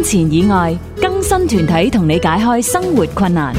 金錢以外，更新團體同你解開生活困難。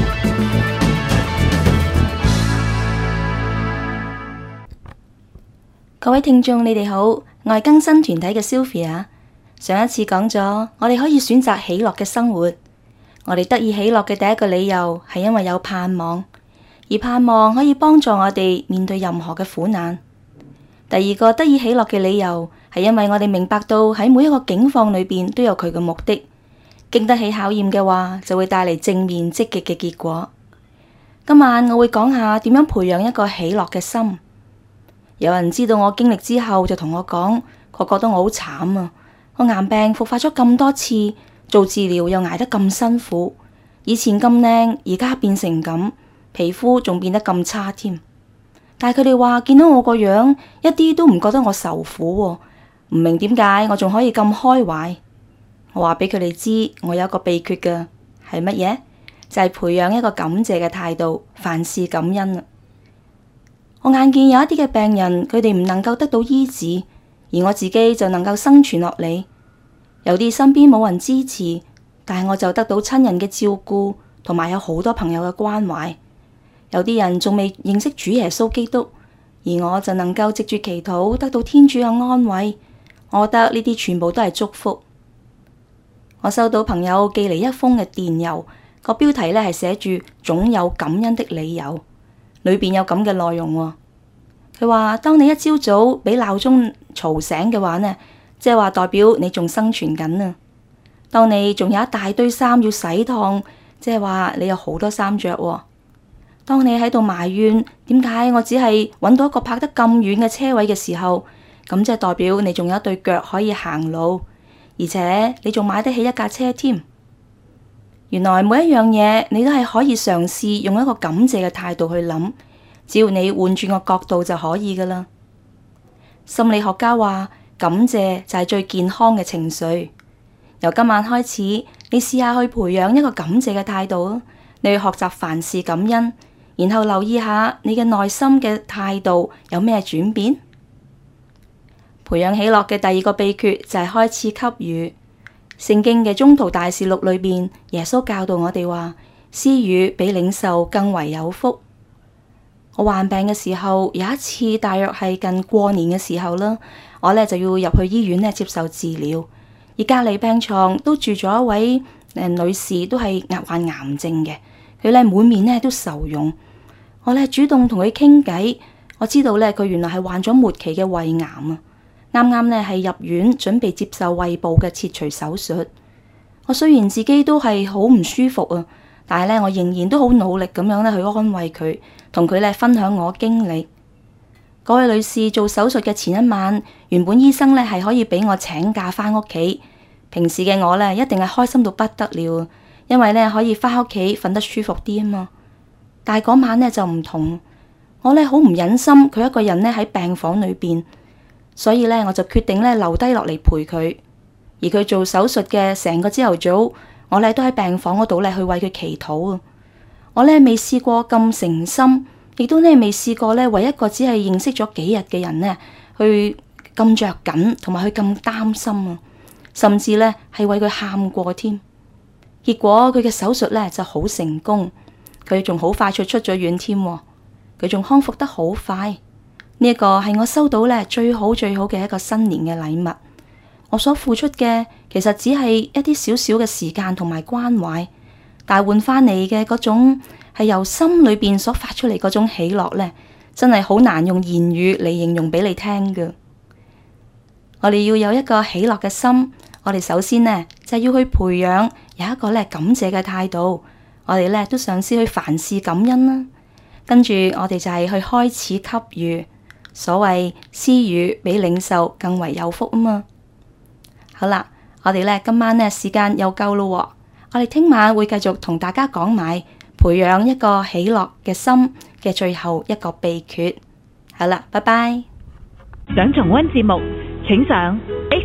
各位聽眾，你哋好，我係更新團體嘅 Sylvia。上一次講咗，我哋可以選擇喜樂嘅生活。我哋得以喜樂嘅第一個理由係因為有盼望，而盼望可以幫助我哋面對任何嘅苦難。第二個得以喜樂嘅理由係因為我哋明白到喺每一個境況裏邊都有佢嘅目的，經得起考驗嘅話，就會帶嚟正面積極嘅結果。今晚我會講下點樣培養一個喜樂嘅心。有人知道我經歷之後就同我講，佢覺得我好慘啊！我癌病復發咗咁多次，做治療又捱得咁辛苦，以前咁靚，而家變成咁，皮膚仲變得咁差添。但係佢哋話見到我個樣，一啲都唔覺得我受苦喎，唔明點解我仲可以咁開懷。我話俾佢哋知，我有一個秘訣㗎，係乜嘢？就係培養一個感謝嘅態度，凡事感恩啊！我眼見有一啲嘅病人，佢哋唔能夠得到醫治，而我自己就能夠生存落嚟。有啲身邊冇人支持，但係我就得到親人嘅照顧，同埋有好多朋友嘅關懷。有啲人仲未認識主耶穌基督，而我就能夠藉住祈禱得到天主嘅安慰。我覺得呢啲全部都係祝福。我收到朋友寄嚟一封嘅電郵，個標題係寫住總有感恩的理由。裏邊有咁嘅內容喎，佢話當你一朝早俾鬧鐘嘈醒嘅話呢，即係話代表你仲生存緊啊。當你仲有一大堆衫要洗燙，即係話你有好多衫着喎。當你喺度埋怨點解我只係揾到一個泊得咁遠嘅車位嘅時候，咁即係代表你仲有一對腳可以行路，而且你仲買得起一架車添。原來每一樣嘢你都係可以嘗試用一個感謝嘅態度去諗，只要你換轉個角度就可以噶啦。心理學家話，感謝就係最健康嘅情緒。由今晚開始，你試下去培養一個感謝嘅態度，你去學習凡事感恩，然後留意下你嘅內心嘅態度有咩轉變。培養喜樂嘅第二個秘訣就係開始給予。聖經嘅宗徒大事錄裏邊，耶穌教導我哋話，施予比領受更為有福。我患病嘅時候，有一次大約係近過年嘅時候啦，我就要入去醫院接受治療，而隔離病床都住咗一位女士，都係患癌症嘅，佢滿面都愁容。我主動同佢傾偈，我知道佢原來係患咗末期嘅胃癌啊。啱啱係入院準備接受胃部嘅切除手術。我雖然自己都係好唔舒服啊，但係我仍然都好努力咁樣去安慰佢，同佢分享我經歷。嗰位女士做手術嘅前一晚，原本醫生係可以俾我請假翻屋企，平時嘅我一定係開心到不得了，因為可以翻屋企瞓得舒服啲啊嘛。但係嗰晚就唔同，我好唔忍心佢一個人喺病房裏邊。所以我就決定留低落嚟陪佢，而佢做手術嘅成個朝頭早，我都喺病房嗰度去為佢祈禱啊！我未試過咁誠心，亦都未試過為一個只係認識咗幾日嘅人去咁着緊，同埋去咁擔心啊！甚至係為佢喊過添。結果佢嘅手術就好成功，佢仲好快出咗院添，佢仲康復得好快。呢一個係我收到最好嘅一個新年嘅禮物。我所付出嘅其實只係一啲少少嘅時間同埋關懷，但係換翻嚟嘅嗰種係由心裏邊所發出嚟嗰種喜樂真係好難用言語嚟形容俾你聽㗎。我哋要有一個喜樂嘅心，我哋首先就係要去培養有一個感謝嘅態度。我哋都嘗試去凡事感恩啦，跟住我哋就係去開始給予。所謂施予比領受更為有福啊嘛。好啦，我哋今晚時間又夠咯，我哋聽晚會繼續同大家講埋培養一個喜樂嘅心嘅最後一個秘訣。好啦，拜拜。 想重溫節目，請上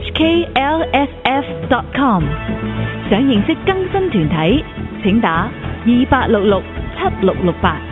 hklsf.com。想認識更新團體，請打28667668。